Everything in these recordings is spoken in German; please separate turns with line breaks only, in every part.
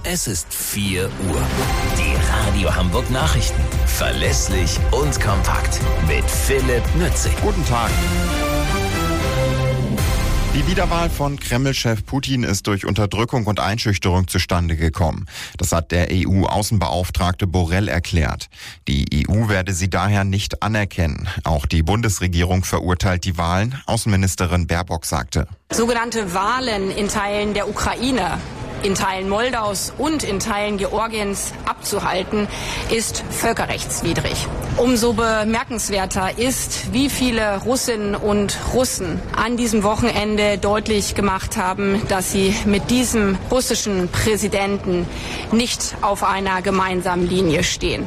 Es ist 4 Uhr. Die Radio Hamburg Nachrichten. Verlässlich und kompakt. Mit Philipp Nützig.
Guten Tag. Die Wiederwahl von Kreml-Chef Putin ist durch Unterdrückung und Einschüchterung zustande gekommen. Das hat der EU-Außenbeauftragte Borrell erklärt. Die EU werde sie daher nicht anerkennen. Auch die Bundesregierung verurteilt die Wahlen. Außenministerin Baerbock sagte:
Sogenannte Wahlen in Teilen der Ukraine, in Teilen Moldaus und in Teilen Georgiens abzuhalten, ist völkerrechtswidrig. Umso bemerkenswerter ist, wie viele Russinnen und Russen an diesem Wochenende deutlich gemacht haben, dass sie mit diesem russischen Präsidenten nicht auf einer gemeinsamen Linie stehen.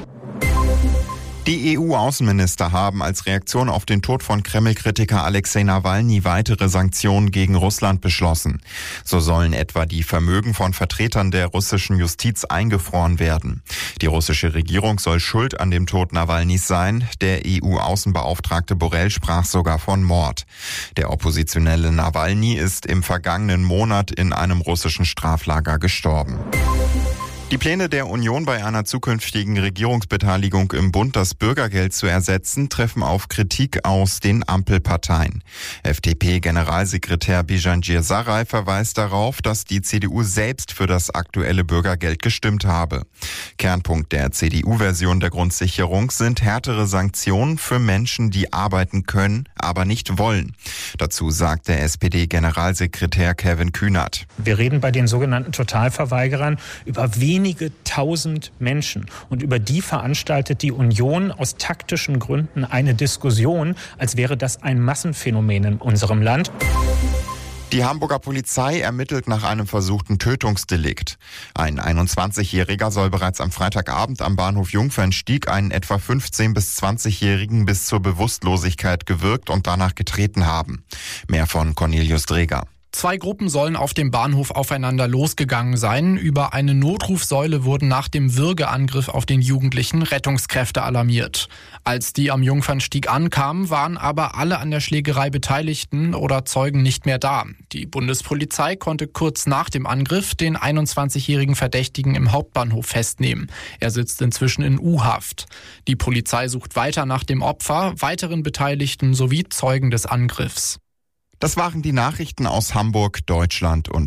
Die EU-Außenminister haben als Reaktion auf den Tod von Kreml-Kritiker Alexei Nawalny weitere Sanktionen gegen Russland beschlossen. So sollen etwa die Vermögen von Vertretern der russischen Justiz eingefroren werden. Die russische Regierung soll schuld an dem Tod Nawalnys sein. Der EU-Außenbeauftragte Borrell sprach sogar von Mord. Der oppositionelle Nawalny ist im vergangenen Monat in einem russischen Straflager gestorben. Die Pläne der Union, bei einer zukünftigen Regierungsbeteiligung im Bund das Bürgergeld zu ersetzen, treffen auf Kritik aus den Ampelparteien. FDP-Generalsekretär Bijan Saray verweist darauf, dass die CDU selbst für das aktuelle Bürgergeld gestimmt habe. Kernpunkt der CDU-Version der Grundsicherung sind härtere Sanktionen für Menschen, die arbeiten können, aber nicht wollen. Dazu sagt der SPD-Generalsekretär Kevin Kühnert:
Wir reden bei den sogenannten Totalverweigerern über wenige tausend Menschen. Und über die veranstaltet die Union aus taktischen Gründen eine Diskussion, als wäre das ein Massenphänomen in unserem Land.
Die Hamburger Polizei ermittelt nach einem versuchten Tötungsdelikt. Ein 21-Jähriger soll bereits am Freitagabend am Bahnhof Jungfernstieg einen etwa 15- bis 20-Jährigen bis zur Bewusstlosigkeit gewürgt und danach getreten haben. Mehr von Cornelius Dreger.
2 Gruppen sollen auf dem Bahnhof aufeinander losgegangen sein. Über eine Notrufsäule wurden nach dem Würgeangriff auf den Jugendlichen Rettungskräfte alarmiert. Als die am Jungfernstieg ankamen, waren aber alle an der Schlägerei Beteiligten oder Zeugen nicht mehr da. Die Bundespolizei konnte kurz nach dem Angriff den 21-jährigen Verdächtigen im Hauptbahnhof festnehmen. Er sitzt inzwischen in U-Haft. Die Polizei sucht weiter nach dem Opfer, weiteren Beteiligten sowie Zeugen des Angriffs.
Das waren die Nachrichten aus Hamburg, Deutschland und